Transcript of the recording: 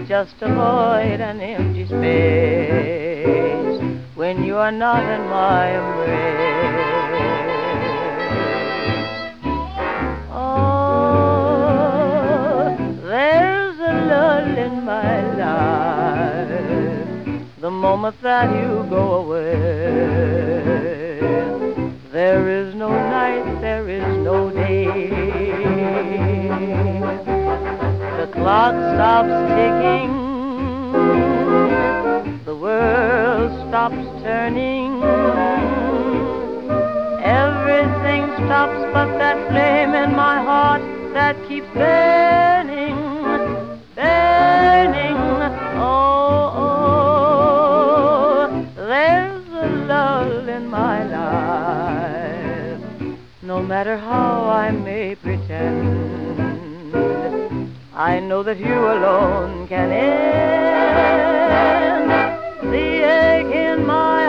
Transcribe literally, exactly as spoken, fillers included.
just a void, an empty space, when you are not in my embrace. Oh, there's a lull in my life the moment that you go away. There is no night, there is no day. The clock stops ticking, the world stops turning. Everything stops but that flame in my heart that keeps burning, burning. Oh, oh, there's a lull in my life, no matter how I may pretend. I know that you alone can end the ache in my